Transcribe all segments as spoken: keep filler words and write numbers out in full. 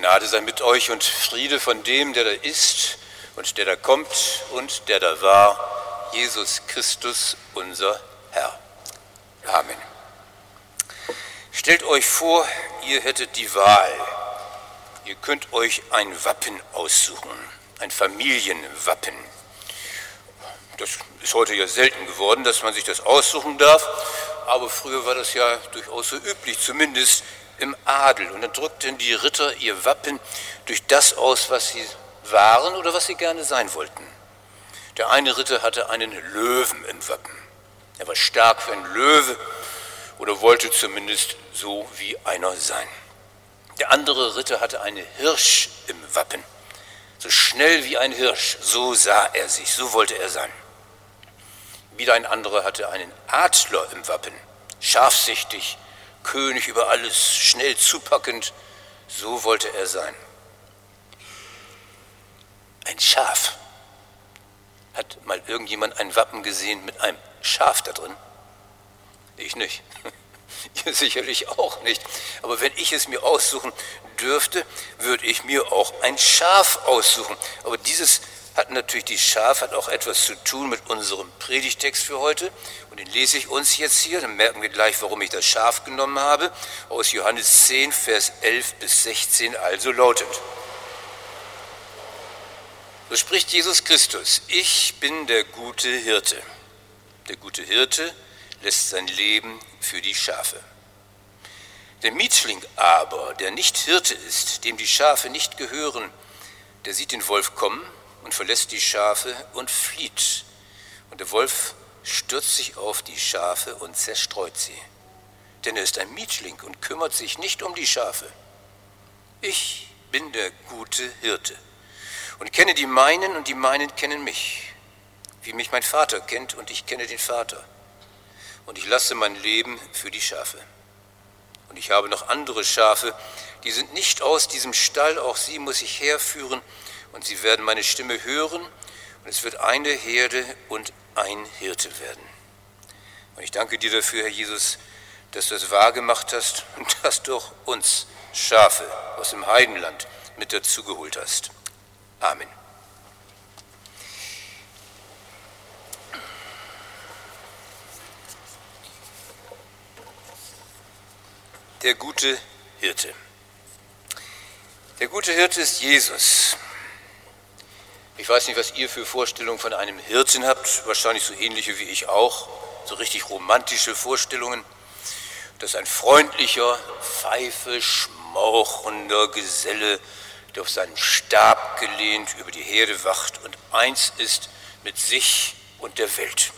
Gnade sei mit euch und Friede von dem, der da ist und der da kommt und der da war, Jesus Christus, unser Herr. Amen. Stellt euch vor, ihr hättet die Wahl. Ihr könnt euch ein Wappen aussuchen, ein Familienwappen. Das ist heute ja selten geworden, dass man sich das aussuchen darf, aber früher war das ja durchaus so üblich, zumindest im Adel. Und dann drückten die Ritter ihr Wappen durch das aus, was sie waren oder was sie gerne sein wollten. Der eine Ritter hatte einen Löwen im Wappen. Er war stark wie ein Löwe oder wollte zumindest so wie einer sein. Der andere Ritter hatte einen Hirsch im Wappen. So schnell wie ein Hirsch, so sah er sich, so wollte er sein. Wieder ein anderer hatte einen Adler im Wappen, scharfsichtig, König über alles, schnell zupackend, so wollte er sein. Ein Schaf. Hat mal irgendjemand ein Wappen gesehen mit einem Schaf da drin? Ich nicht. Ihr sicherlich auch nicht. Aber wenn ich es mir aussuchen dürfte, würde ich mir auch ein Schaf aussuchen. Aber dieses hat natürlich, die Schaf hat auch etwas zu tun mit unserem Predigtext für heute. Und den lese ich uns jetzt hier, dann merken wir gleich, warum ich das Schaf genommen habe. Aus Johannes zehn, Vers elf bis sechzehn, also lautet: So spricht Jesus Christus: Ich bin der gute Hirte. Der gute Hirte lässt sein Leben für die Schafe. Der Mietling aber, der nicht Hirte ist, dem die Schafe nicht gehören, der sieht den Wolf kommen und verlässt die Schafe und flieht. Und der Wolf stürzt sich auf die Schafe und zerstreut sie. Denn er ist ein Mietling und kümmert sich nicht um die Schafe. Ich bin der gute Hirte und kenne die meinen und die meinen kennen mich, wie mich mein Vater kennt und ich kenne den Vater. Und ich lasse mein Leben für die Schafe. Und ich habe noch andere Schafe, die sind nicht aus diesem Stall, auch sie muss ich herführen, und sie werden meine Stimme hören, und es wird eine Herde und ein Hirte werden. Und ich danke dir dafür, Herr Jesus, dass du es wahrgemacht hast und dass du auch uns Schafe aus dem Heidenland mit dazugeholt hast. Amen. Der gute Hirte. Der gute Hirte ist Jesus. Ich weiß nicht, was ihr für Vorstellungen von einem Hirten habt, wahrscheinlich so ähnliche wie ich auch, so richtig romantische Vorstellungen. Das ist ein freundlicher, Pfeife schmauchender Geselle, der auf seinen Stab gelehnt über die Herde wacht und eins ist mit sich und der Welt.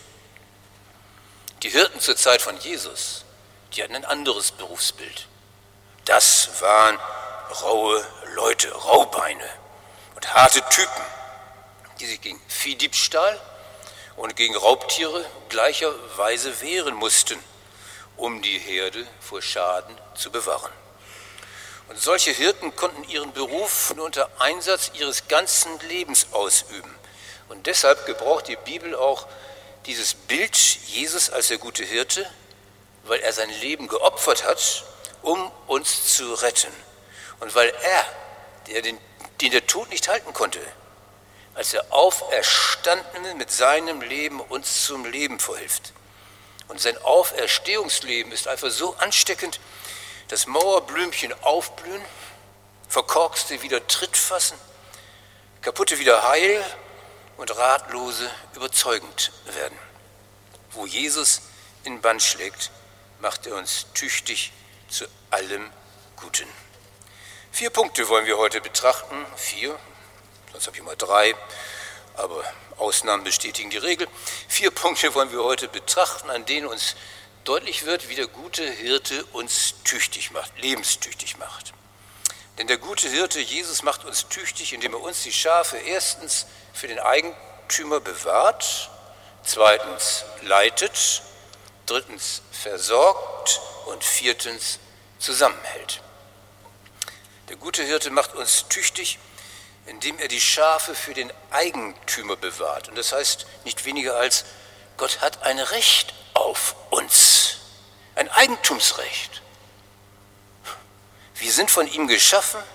Die Hirten zur Zeit von Jesus, die hatten ein anderes Berufsbild. Das waren raue Leute, Raubeine und harte Typen, die sich gegen Viehdiebstahl und gegen Raubtiere gleicherweise wehren mussten, um die Herde vor Schaden zu bewahren. Und solche Hirten konnten ihren Beruf nur unter Einsatz ihres ganzen Lebens ausüben. Und deshalb gebraucht die Bibel auch dieses Bild Jesus als der gute Hirte, weil er sein Leben geopfert hat, um uns zu retten. Und weil er, der den, den der Tod nicht halten konnte, als der Auferstandene mit seinem Leben uns zum Leben verhilft. Und sein Auferstehungsleben ist einfach so ansteckend, dass Mauerblümchen aufblühen, Verkorkste wieder Tritt fassen, Kaputte wieder heil und Ratlose überzeugend werden. Wo Jesus in Bann schlägt, macht er uns tüchtig zu allem Guten. Vier Punkte wollen wir heute betrachten. Vier, sonst habe ich mal drei, aber Ausnahmen bestätigen die Regel. Vier Punkte wollen wir heute betrachten, an denen uns deutlich wird, wie der gute Hirte uns tüchtig macht, lebenstüchtig macht. Denn der gute Hirte, Jesus, macht uns tüchtig, indem er uns die Schafe erstens für den Eigentümer bewahrt, zweitens leitet, drittens versorgt und viertens zusammenhält. Der gute Hirte macht uns tüchtig, indem er die Schafe für den Eigentümer bewahrt. Und das heißt nicht weniger als, Gott hat ein Recht auf uns, ein Eigentumsrecht. Wir sind von ihm geschaffen,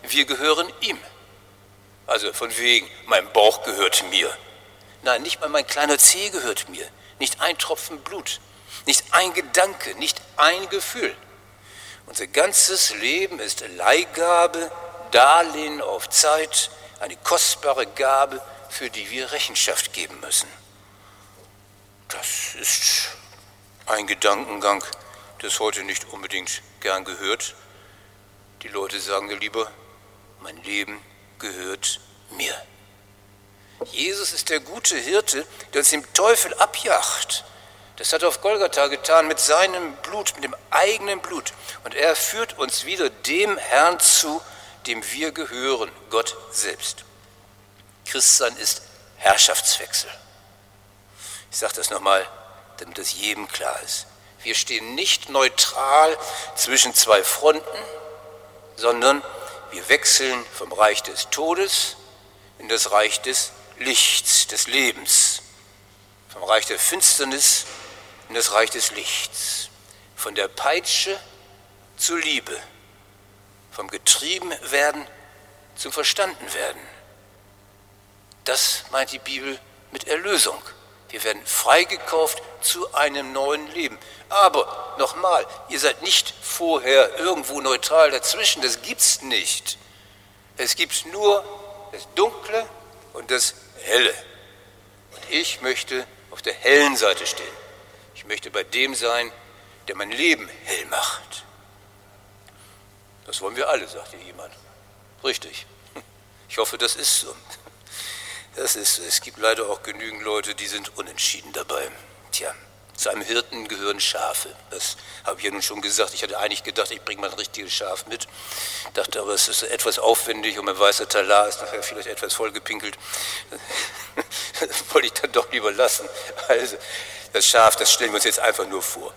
wir gehören ihm. Also von wegen, mein Bauch gehört mir. Nein, nicht mal mein kleiner Zeh gehört mir. Nicht ein Tropfen Blut, nicht ein Gedanke, nicht ein Gefühl. Unser ganzes Leben ist Leihgabe, Darlehen auf Zeit, eine kostbare Gabe, für die wir Rechenschaft geben müssen. Das ist ein Gedankengang, das heute nicht unbedingt gern gehört. Die Leute sagen ja lieber, mein Leben gehört mir. Jesus ist der gute Hirte, der uns dem Teufel abjagt. Das hat er auf Golgatha getan mit seinem Blut, mit dem eigenen Blut. Und er führt uns wieder dem Herrn zu, dem wir gehören, Gott selbst. Christsein ist Herrschaftswechsel. Ich sage das nochmal, damit das jedem klar ist. Wir stehen nicht neutral zwischen zwei Fronten, sondern wir wechseln vom Reich des Todes in das Reich des Lichts, des Lebens. Vom Reich der Finsternis in das Reich des Lichts. Von der Peitsche zur Liebe. Vom Getriebenwerden zum Verstandenwerden. Das meint die Bibel mit Erlösung. Wir werden freigekauft zu einem neuen Leben. Aber, nochmal, ihr seid nicht vorher irgendwo neutral dazwischen, das gibt's nicht. Es gibt nur das Dunkle und das Helle. Und ich möchte auf der hellen Seite stehen. Ich möchte bei dem sein, der mein Leben hell macht. Das wollen wir alle, sagt hier jemand. Richtig. Ich hoffe, das ist so. Das ist so. Es gibt leider auch genügend Leute, die sind unentschieden dabei. Tja, zu einem Hirten gehören Schafe. Das habe ich ja nun schon gesagt. Ich hatte eigentlich gedacht, ich bringe mal ein richtiges Schaf mit. Dachte aber, es ist etwas aufwendig und mein weißer Talar ist nachher vielleicht etwas vollgepinkelt. Das wollte ich dann doch lieber lassen. Also, das Schaf, das stellen wir uns jetzt einfach nur vor.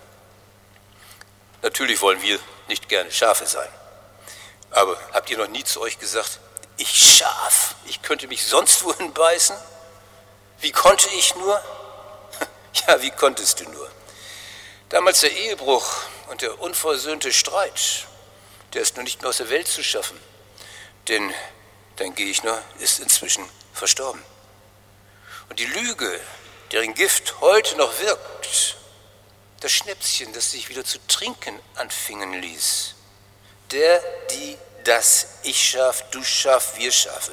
Natürlich wollen wir nicht gerne Schafe sein. Aber habt ihr noch nie zu euch gesagt, ich Schaf, ich könnte mich sonst wohin beißen? Wie konnte ich nur? Ja, wie konntest du nur? Damals der Ehebruch und der unversöhnte Streit, der ist nur nicht mehr aus der Welt zu schaffen. Denn dein Gegner ist inzwischen verstorben. Und die Lüge, deren Gift heute noch wirkt, das Schnäpschen, das sich wieder zu trinken anfingen ließ, der, die, das, ich Schaf, du Schaf, wir Schafe.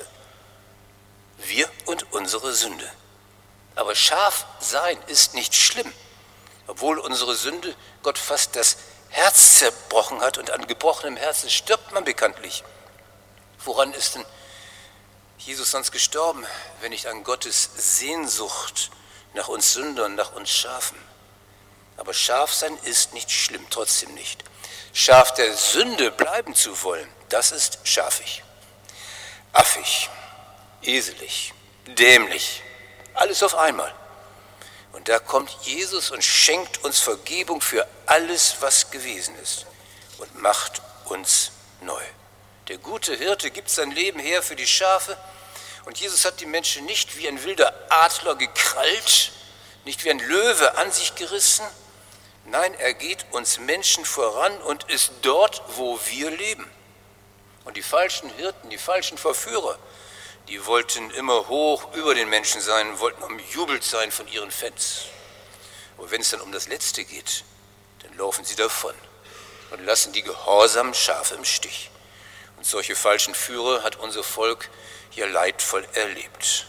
Wir und unsere Sünde. Aber Schaf sein ist nicht schlimm, obwohl unsere Sünde Gott fast das Herz zerbrochen hat und an gebrochenem Herzen stirbt man bekanntlich. Woran ist denn Jesus sonst gestorben, wenn nicht an Gottes Sehnsucht nach uns Sündern, nach uns Schafen? Aber Schaf sein ist nicht schlimm, trotzdem nicht. Schaf der Sünde bleiben zu wollen, das ist schafig, affig, eselig, dämlich, alles auf einmal. Und da kommt Jesus und schenkt uns Vergebung für alles, was gewesen ist und macht uns neu. Der gute Hirte gibt sein Leben her für die Schafe und Jesus hat die Menschen nicht wie ein wilder Adler gekrallt, nicht wie ein Löwe an sich gerissen. Nein, er geht uns Menschen voran und ist dort, wo wir leben. Und die falschen Hirten, die falschen Verführer, die wollten immer hoch über den Menschen sein, wollten umjubelt sein von ihren Fans. Aber wenn es dann um das Letzte geht, dann laufen sie davon und lassen die gehorsamen Schafe im Stich. Und solche falschen Führer hat unser Volk hier leidvoll erlebt.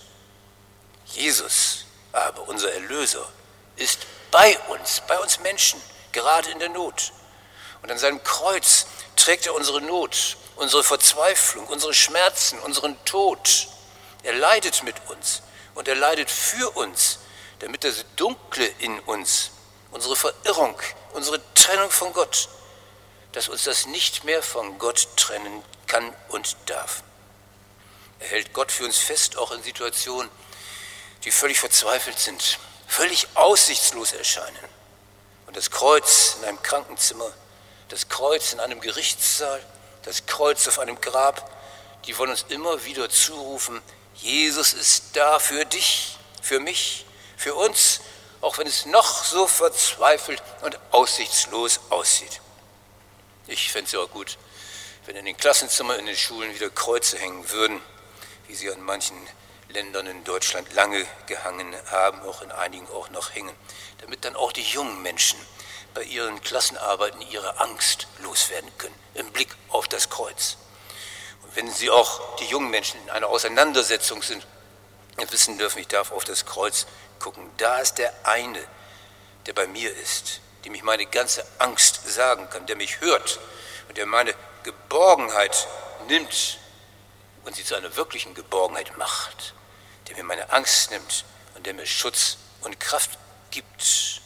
Jesus, aber unser Erlöser, ist bei uns, bei uns Menschen, gerade in der Not. Und an seinem Kreuz trägt er unsere Not, unsere Verzweiflung, unsere Schmerzen, unseren Tod. Er leidet mit uns und er leidet für uns, damit das Dunkle in uns, unsere Verirrung, unsere Trennung von Gott, dass uns das nicht mehr von Gott trennen kann und darf. Er hält Gott für uns fest, auch in Situationen, die völlig verzweifelt sind, völlig aussichtslos erscheinen. Und das Kreuz in einem Krankenzimmer, das Kreuz in einem Gerichtssaal, das Kreuz auf einem Grab, die wollen uns immer wieder zurufen, Jesus ist da für dich, für mich, für uns, auch wenn es noch so verzweifelt und aussichtslos aussieht. Ich fände es ja auch gut, wenn in den Klassenzimmern in den Schulen wieder Kreuze hängen würden, wie sie an manchen Ländern in Deutschland lange gehangen haben, auch in einigen auch noch hängen, damit dann auch die jungen Menschen bei ihren Klassenarbeiten ihre Angst loswerden können, im Blick auf das Kreuz. Und wenn sie auch, die jungen Menschen, in einer Auseinandersetzung sind, wissen dürfen, ich darf auf das Kreuz gucken. Da ist der eine, der bei mir ist, dem ich meine ganze Angst sagen kann, der mich hört und der meine Geborgenheit nimmt und sie zu einer wirklichen Geborgenheit macht, der mir meine Angst nimmt und der mir Schutz und Kraft gibt.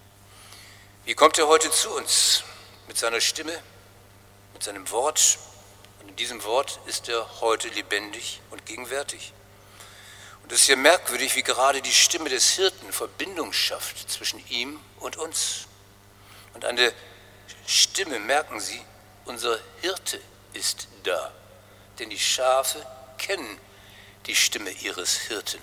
Wie kommt er heute zu uns? Mit seiner Stimme, mit seinem Wort. Und in diesem Wort ist er heute lebendig und gegenwärtig. Und es ist ja merkwürdig, wie gerade die Stimme des Hirten Verbindung schafft zwischen ihm und uns. Und an der Stimme merken Sie, unser Hirte ist da. Denn die Schafe kennen die Stimme ihres Hirten.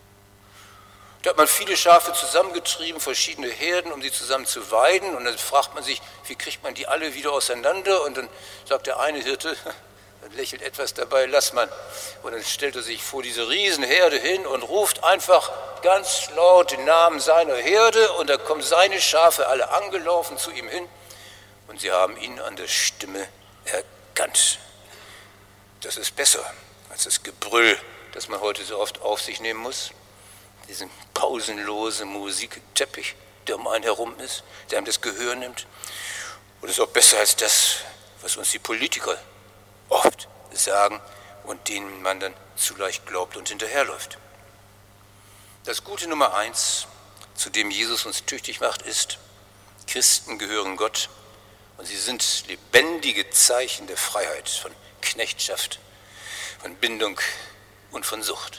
Da hat man viele Schafe zusammengetrieben, verschiedene Herden, um sie zusammen zu weiden. Und dann fragt man sich, wie kriegt man die alle wieder auseinander? Und dann sagt der eine Hirte, dann lächelt etwas dabei, lass man. Und dann stellt er sich vor diese Riesenherde hin und ruft einfach ganz laut den Namen seiner Herde. Und da kommen seine Schafe alle angelaufen zu ihm hin. Und sie haben ihn an der Stimme erkannt. Das ist besser als das Gebrüll, das man heute so oft auf sich nehmen muss. Diesen pausenlosen Musikteppich, der um einen herum ist, der einem das Gehör nimmt. Und es ist auch besser als das, was uns die Politiker oft sagen und denen man dann zu leicht glaubt und hinterherläuft. Das Gute Nummer eins, zu dem Jesus uns tüchtig macht, ist, Christen gehören Gott und sie sind lebendige Zeichen der Freiheit, von Knechtschaft, von Bindung und von Sucht.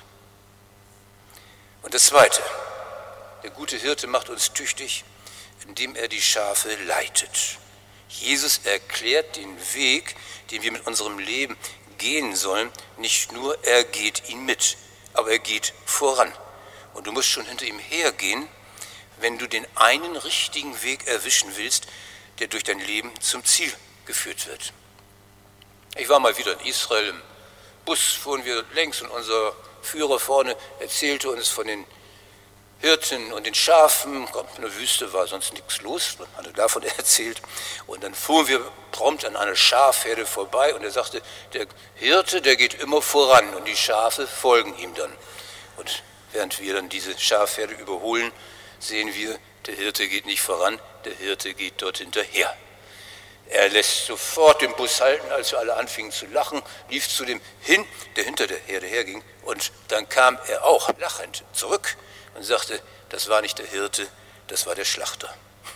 Und das Zweite, der gute Hirte macht uns tüchtig, indem er die Schafe leitet. Jesus erklärt den Weg, den wir mit unserem Leben gehen sollen, nicht nur, er geht ihn mit, aber er geht voran. Und du musst schon hinter ihm hergehen, wenn du den einen richtigen Weg erwischen willst, der durch dein Leben zum Ziel geführt wird. Ich war mal wieder in Israel, im Bus fuhren wir längs und unser Führer vorne erzählte uns von den Hirten und den Schafen. In der Wüste war sonst nichts los, man hatte davon erzählt. Und dann fuhren wir prompt an einer Schafherde vorbei und er sagte, der Hirte, der geht immer voran und die Schafe folgen ihm dann. Und während wir dann diese Schafherde überholen, sehen wir, der Hirte geht nicht voran, der Hirte geht dort hinterher. Er lässt sofort den Bus halten, als wir alle anfingen zu lachen, lief zu dem hin, der hinter der Herde herging. Und dann kam er auch lachend zurück und sagte, das war nicht der Hirte, das war der Schlachter.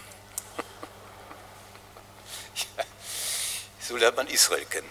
Ja, so lernt man Israel kennen.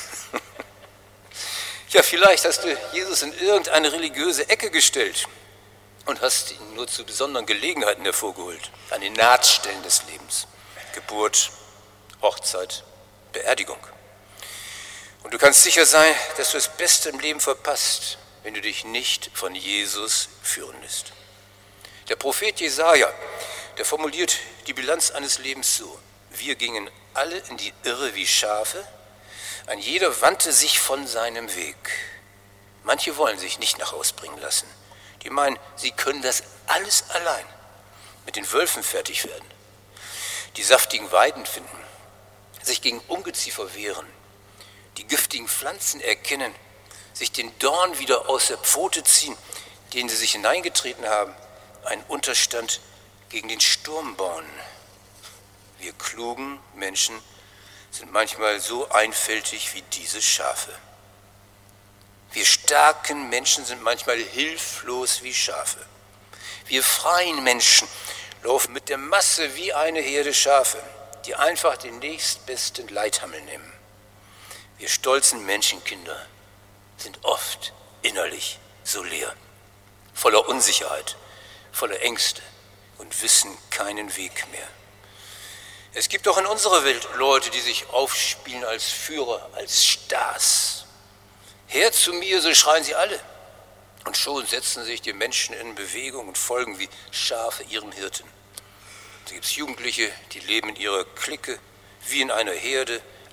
Ja, vielleicht hast du Jesus in irgendeine religiöse Ecke gestellt und hast ihn nur zu besonderen Gelegenheiten hervorgeholt, an den Nahtstellen des Lebens, Geburt, Hochzeit, Beerdigung. Und du kannst sicher sein, dass du das Beste im Leben verpasst, wenn du dich nicht von Jesus führen lässt. Der Prophet Jesaja, der formuliert die Bilanz eines Lebens so: Wir gingen alle in die Irre wie Schafe, ein jeder wandte sich von seinem Weg. Manche wollen sich nicht nach Haus bringen lassen. Die meinen, sie können das alles allein mit den Wölfen fertig werden, die saftigen Weiden finden, sich gegen Ungeziefer wehren, die giftigen Pflanzen erkennen, sich den Dorn wieder aus der Pfote ziehen, den sie sich hineingetreten haben, einen Unterstand gegen den Sturm bauen. Wir klugen Menschen sind manchmal so einfältig wie diese Schafe. Wir starken Menschen sind manchmal hilflos wie Schafe. Wir freien Menschen laufen mit der Masse wie eine Herde Schafe, die einfach den nächstbesten Leithammel nehmen. Wir stolzen Menschenkinder sind oft innerlich so leer, voller Unsicherheit, voller Ängste und wissen keinen Weg mehr. Es gibt auch in unserer Welt Leute, die sich aufspielen als Führer, als Stars. Her zu mir, so schreien sie alle. Und schon setzen sich die Menschen in Bewegung und folgen wie Schafe ihrem Hirten. Da gibt es Jugendliche, die leben in ihrer Clique, wie in einer Herde,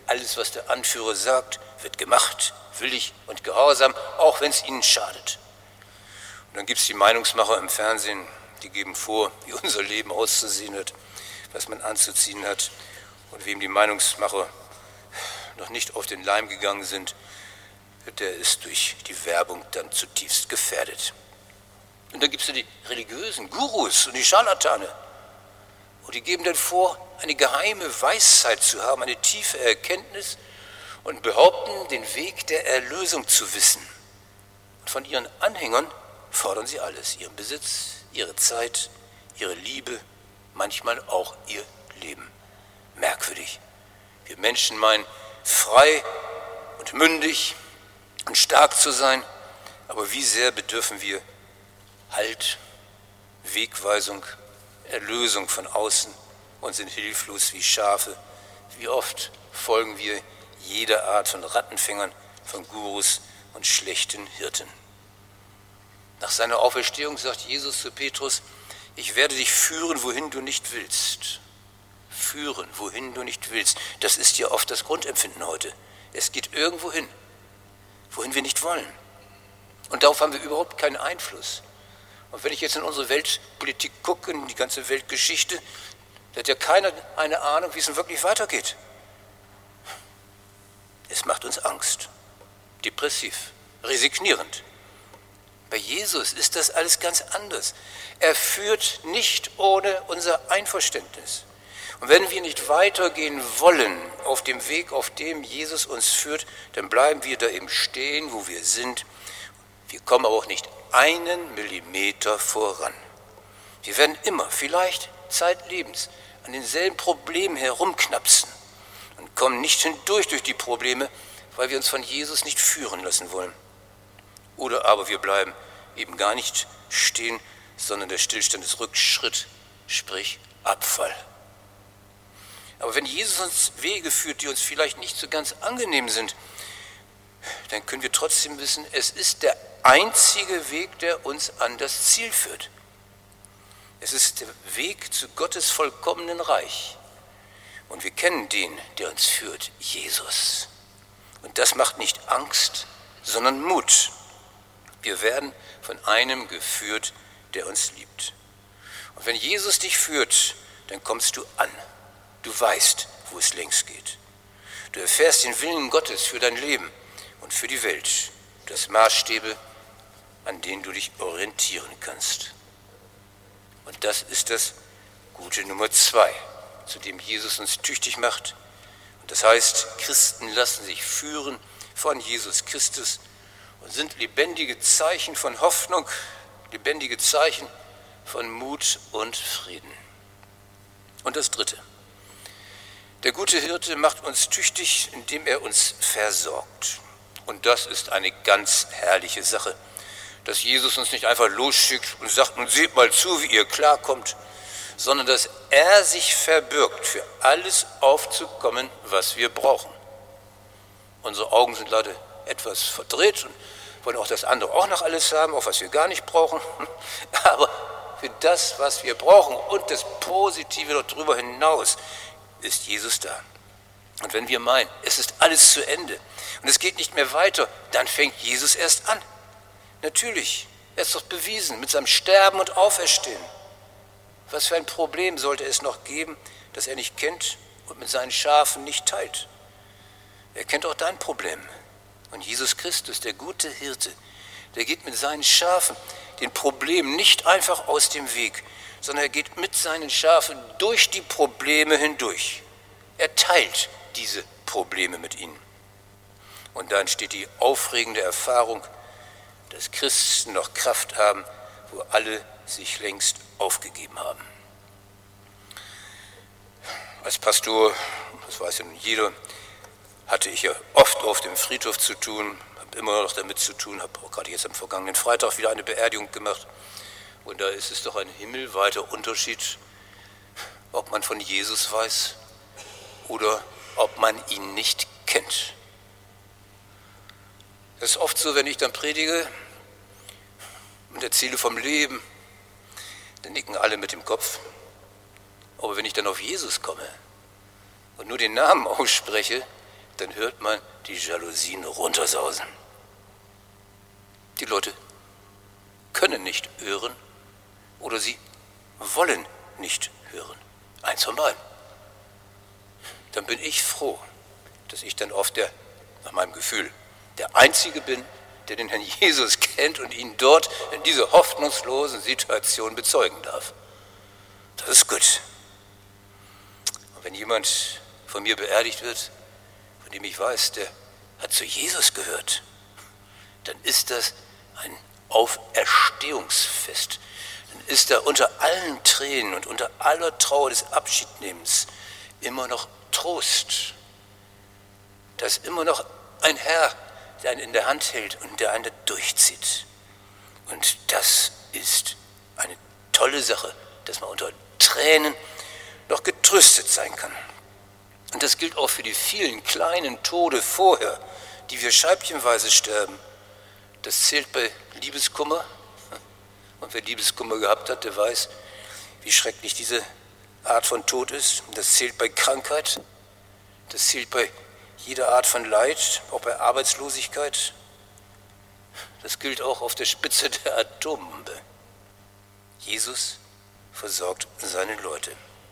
Alles, was der Anführer sagt, wird gemacht, willig und gehorsam, auch wenn es ihnen schadet. Und dann gibt es die Meinungsmacher im Fernsehen, die geben vor, wie unser Leben auszusehen hat, was man anzuziehen hat. Und wem die Meinungsmacher noch nicht auf den Leim gegangen sind, der ist durch die Werbung dann zutiefst gefährdet. Und dann gibt es ja die religiösen Gurus und die Scharlatane. Und die geben dann vor, eine geheime Weisheit zu haben, eine tiefe Erkenntnis und behaupten, den Weg der Erlösung zu wissen. Und von ihren Anhängern fordern sie alles, ihren Besitz, ihre Zeit, ihre Liebe, manchmal auch ihr Leben. Merkwürdig. Wir Menschen meinen, frei und mündig und stark zu sein, aber wie sehr bedürfen wir Halt, Wegweisung, Erlösung von außen und sind hilflos wie Schafe. Wie oft folgen wir jeder Art von Rattenfängern, von Gurus und schlechten Hirten. Nach seiner Auferstehung sagt Jesus zu Petrus, ich werde dich führen, wohin du nicht willst. Führen, wohin du nicht willst. Das ist ja oft das Grundempfinden heute. Es geht irgendwo hin, wohin wir nicht wollen. Und darauf haben wir überhaupt keinen Einfluss. Und wenn ich jetzt in unsere Weltpolitik gucke, in die ganze Weltgeschichte, da hat ja keiner eine Ahnung, wie es denn wirklich weitergeht. Es macht uns Angst, depressiv, resignierend. Bei Jesus ist das alles ganz anders. Er führt nicht ohne unser Einverständnis. Und wenn wir nicht weitergehen wollen auf dem Weg, auf dem Jesus uns führt, dann bleiben wir da eben stehen, wo wir sind. Wir kommen aber auch nicht einen Millimeter voran. Wir werden immer, vielleicht zeitlebens, an denselben Problemen herumknapsen und kommen nicht hindurch durch die Probleme, weil wir uns von Jesus nicht führen lassen wollen. Oder aber wir bleiben eben gar nicht stehen, sondern der Stillstand ist Rückschritt, sprich Abfall. Aber wenn Jesus uns Wege führt, die uns vielleicht nicht so ganz angenehm sind, dann können wir trotzdem wissen, es ist der einzige Weg, der uns an das Ziel führt. Es ist der Weg zu Gottes vollkommenen Reich. Und wir kennen den, der uns führt, Jesus. Und das macht nicht Angst, sondern Mut. Wir werden von einem geführt, der uns liebt. Und wenn Jesus dich führt, dann kommst du an. Du weißt, wo es längs geht. Du erfährst den Willen Gottes für dein Leben und für die Welt. Das Maßstäbe, an denen du dich orientieren kannst. Und das ist das Gute Nummer zwei, zu dem Jesus uns tüchtig macht. Und das heißt, Christen lassen sich führen von Jesus Christus und sind lebendige Zeichen von Hoffnung, lebendige Zeichen von Mut und Frieden. Und das Dritte. Der gute Hirte macht uns tüchtig, indem er uns versorgt. Und das ist eine ganz herrliche Sache, dass Jesus uns nicht einfach losschickt und sagt, nun seht mal zu, wie ihr klarkommt, sondern dass er sich verbürgt, für alles aufzukommen, was wir brauchen. Unsere Augen sind leider etwas verdreht und wollen auch das andere auch noch alles haben, auch was wir gar nicht brauchen. Aber für das, was wir brauchen und das Positive darüber hinaus, ist Jesus da. Und wenn wir meinen, es ist alles zu Ende und es geht nicht mehr weiter, dann fängt Jesus erst an. Natürlich, er ist doch bewiesen mit seinem Sterben und Auferstehen. Was für ein Problem sollte es noch geben, das er nicht kennt und mit seinen Schafen nicht teilt? Er kennt auch dein Problem. Und Jesus Christus, der gute Hirte, der geht mit seinen Schafen den Problemen nicht einfach aus dem Weg, sondern er geht mit seinen Schafen durch die Probleme hindurch. Er teilt diese Probleme mit ihnen. Und dann steht die aufregende Erfahrung, dass Christen noch Kraft haben, wo alle sich längst aufgegeben haben. Als Pastor, das weiß ja nun jeder, hatte ich ja oft auf dem Friedhof zu tun, habe immer noch damit zu tun, habe auch gerade jetzt am vergangenen Freitag wieder eine Beerdigung gemacht. Und da ist es doch ein himmelweiter Unterschied, ob man von Jesus weiß oder ob man ihn nicht kennt. Es ist oft so, wenn ich dann predige und erzähle vom Leben, dann nicken alle mit dem Kopf. Aber wenn ich dann auf Jesus komme und nur den Namen ausspreche, dann hört man die Jalousien runtersausen. Die Leute können nicht hören oder sie wollen nicht hören. Eins von beiden. Dann bin ich froh, dass ich dann oft der, nach meinem Gefühl, der Einzige bin, der den Herrn Jesus kennt und ihn dort in dieser hoffnungslosen Situation bezeugen darf. Das ist gut. Und wenn jemand von mir beerdigt wird, von dem ich weiß, der hat zu Jesus gehört, dann ist das ein Auferstehungsfest. Dann ist da unter allen Tränen und unter aller Trauer des Abschiednehmens immer noch Trost. Da ist immer noch ein Herr, der einen in der Hand hält und der einen durchzieht. Und das ist eine tolle Sache, dass man unter Tränen noch getröstet sein kann. Und das gilt auch für die vielen kleinen Tode vorher, die wir scheibchenweise sterben. Das zählt bei Liebeskummer. Und wer Liebeskummer gehabt hat, der weiß, wie schrecklich diese Art von Tod ist. Das zählt bei Krankheit. Das zählt bei jeder Art von Leid, auch bei Arbeitslosigkeit. Das gilt auch auf der Spitze der Atombombe. Jesus versorgt seine Leute.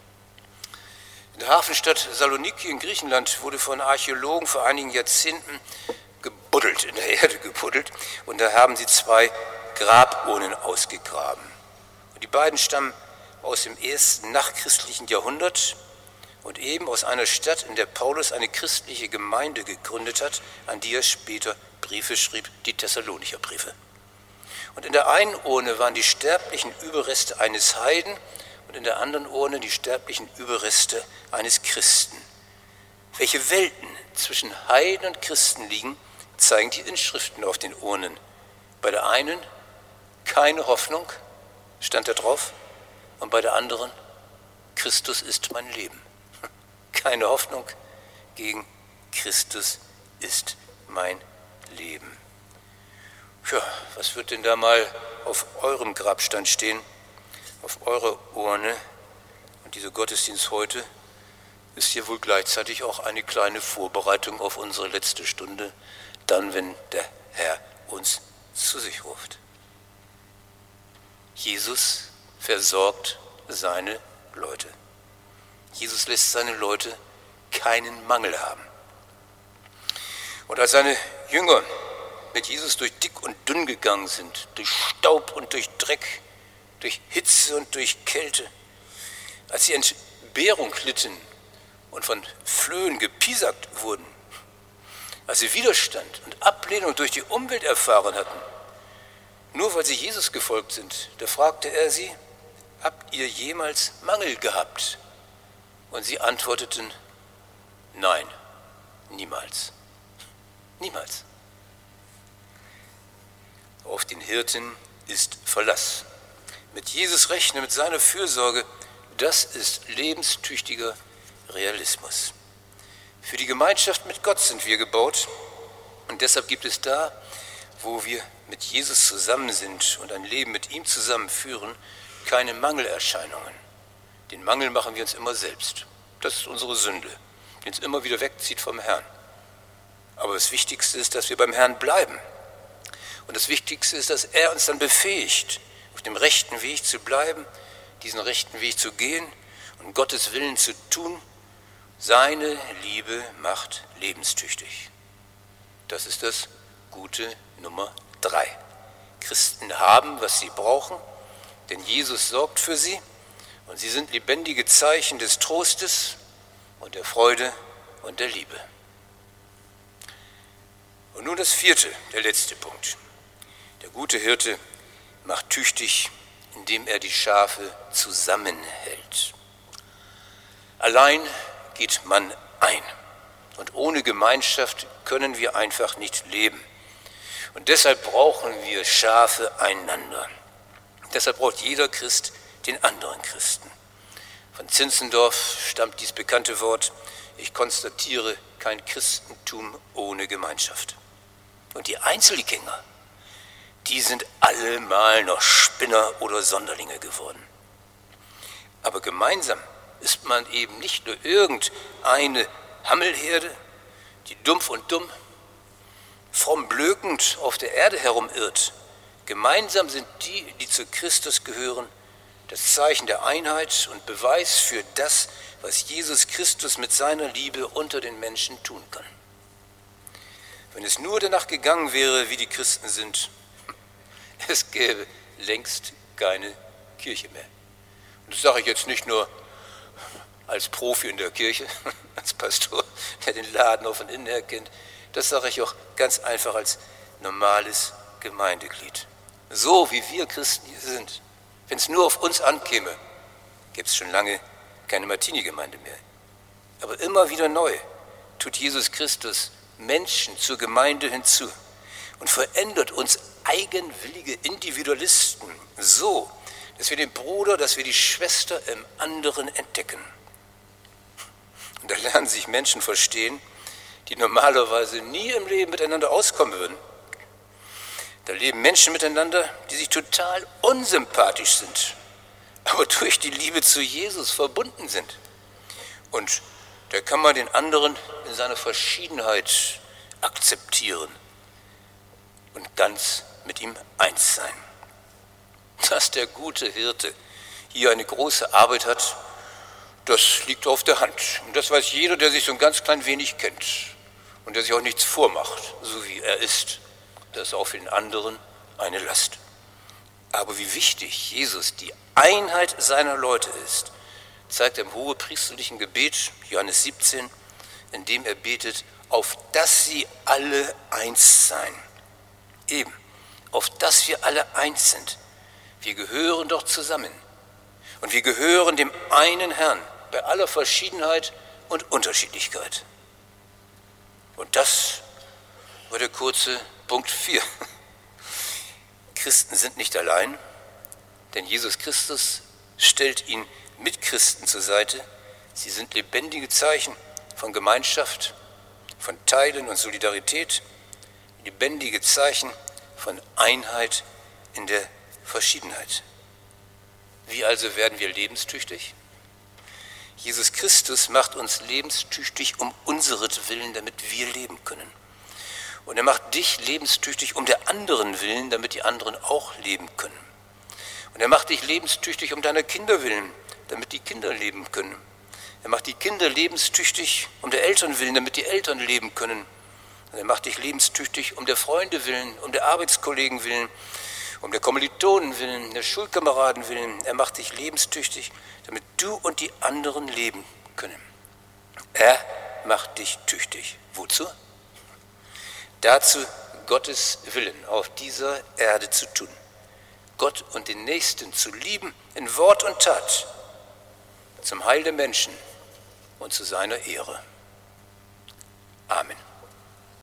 In der Hafenstadt Saloniki in Griechenland wurde von Archäologen vor einigen Jahrzehnten gebuddelt, in der Erde gebuddelt. Und da haben sie zwei Graburnen ausgegraben. Und die beiden stammen aus dem ersten nachchristlichen Jahrhundert und eben aus einer Stadt, in der Paulus eine christliche Gemeinde gegründet hat, an die er später Briefe schrieb, die Thessalonicher Briefe. Und in der einen Urne waren die sterblichen Überreste eines Heiden und in der anderen Urne die sterblichen Überreste eines Christen. Welche Welten zwischen Heiden und Christen liegen, zeigen die Inschriften auf den Urnen. Bei der einen keine Hoffnung, stand da drauf, und bei der anderen Christus ist mein Leben. Keine Hoffnung gegen Christus ist mein Leben. Ja, was wird denn da mal auf eurem Grabstein stehen, auf eurer Urne? Und dieser Gottesdienst heute ist hier wohl gleichzeitig auch eine kleine Vorbereitung auf unsere letzte Stunde, dann, wenn der Herr uns zu sich ruft. Jesus versorgt seine Leute. Jesus lässt seine Leute keinen Mangel haben. Und als seine Jünger mit Jesus durch dick und dünn gegangen sind, durch Staub und durch Dreck, durch Hitze und durch Kälte, als sie Entbehrung litten und von Flöhen gepiesackt wurden, als sie Widerstand und Ablehnung durch die Umwelt erfahren hatten, nur weil sie Jesus gefolgt sind, da fragte er sie, habt ihr jemals Mangel gehabt? Und sie antworteten, nein, niemals, niemals. Auf den Hirten ist Verlass. Mit Jesus rechnen, mit seiner Fürsorge, das ist lebenstüchtiger Realismus. Für die Gemeinschaft mit Gott sind wir gebaut und deshalb gibt es da, wo wir mit Jesus zusammen sind und ein Leben mit ihm zusammen führen, keine Mangelerscheinungen. Den Mangel machen wir uns immer selbst. Das ist unsere Sünde, die uns immer wieder wegzieht vom Herrn. Aber das Wichtigste ist, dass wir beim Herrn bleiben. Und das Wichtigste ist, dass er uns dann befähigt, auf dem rechten Weg zu bleiben, diesen rechten Weg zu gehen und Gottes Willen zu tun. Seine Liebe macht lebenstüchtig. Das ist das Gute Nummer drei. Christen haben, was sie brauchen, denn Jesus sorgt für sie und sie sind lebendige Zeichen des Trostes und der Freude und der Liebe. Und nun das vierte, der letzte Punkt. Der gute Hirte macht tüchtig, indem er die Schafe zusammenhält. Allein geht man ein und ohne Gemeinschaft können wir einfach nicht leben. Und deshalb brauchen wir Schafe einander. Deshalb braucht jeder Christ den anderen Christen. Von Zinzendorf stammt dieses bekannte Wort, ich konstatiere kein Christentum ohne Gemeinschaft. Und die Einzelgänger, die sind allemal noch Spinner oder Sonderlinge geworden. Aber gemeinsam ist man eben nicht nur irgendeine Hammelherde, die dumpf und dumm, fromm blökend auf der Erde herumirrt. Gemeinsam sind die, die zu Christus gehören, das Zeichen der Einheit und Beweis für das, was Jesus Christus mit seiner Liebe unter den Menschen tun kann. Wenn es nur danach gegangen wäre, wie die Christen sind, es gäbe längst keine Kirche mehr. Und das sage ich jetzt nicht nur als Profi in der Kirche, als Pastor, der den Laden auch von innen her kennt, das sage ich auch ganz einfach als normales Gemeindeglied. So wie wir Christen hier sind, wenn es nur auf uns ankäme, gäbe es schon lange keine Martini-Gemeinde mehr. Aber immer wieder neu tut Jesus Christus Menschen zur Gemeinde hinzu und verändert uns eigenwillige Individualisten so, dass wir den Bruder, dass wir die Schwester im anderen entdecken. Und da lernen sich Menschen verstehen, die normalerweise nie im Leben miteinander auskommen würden. Da leben Menschen miteinander, die sich total unsympathisch sind, aber durch die Liebe zu Jesus verbunden sind. Und da kann man den anderen in seiner Verschiedenheit akzeptieren und ganz mit ihm eins sein. Dass der gute Hirte hier eine große Arbeit hat, das liegt auf der Hand. Und das weiß jeder, der sich so ein ganz klein wenig kennt und der sich auch nichts vormacht, so wie er ist. Das ist auch für den anderen eine Last. Aber wie wichtig Jesus die Einheit seiner Leute ist, zeigt er im hohepriesterlichen Gebet, Johannes siebzehn, in dem er betet, auf dass sie alle eins seien. Eben, auf dass wir alle eins sind. Wir gehören doch zusammen. Und wir gehören dem einen Herrn bei aller Verschiedenheit und Unterschiedlichkeit. Und das war der kurze Punkt vier. Christen sind nicht allein, denn Jesus Christus stellt ihnen Mitchristen zur Seite. Sie sind lebendige Zeichen von Gemeinschaft, von Teilen und Solidarität, lebendige Zeichen von Einheit in der Verschiedenheit. Wie also werden wir lebenstüchtig? Jesus Christus macht uns lebenstüchtig um unseretwillen, damit wir leben können. Und er macht dich lebenstüchtig um der anderen willen, damit die anderen auch leben können. Und er macht dich lebenstüchtig um deiner Kinder willen, damit die Kinder leben können. Er macht die Kinder lebenstüchtig um der Eltern willen, damit die Eltern leben können. Und er macht dich lebenstüchtig um der Freunde willen, um der Arbeitskollegen willen, um der Kommilitonen willen, der Schulkameraden willen. Er macht dich lebenstüchtig, damit du und die anderen leben können. Er macht dich tüchtig. Wozu? Dazu, Gottes Willen auf dieser Erde zu tun. Gott und den Nächsten zu lieben in Wort und Tat, zum Heil der Menschen und zu seiner Ehre. Amen.